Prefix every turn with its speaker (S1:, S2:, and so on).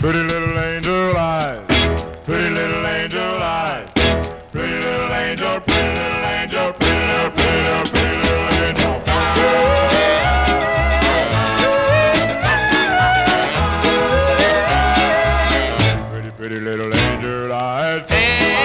S1: Pretty little angel eyes, pretty little angel eyes, pretty little angel, pretty little angel, pretty little, pretty little, pretty little angel. Pretty, pretty little angel eyes.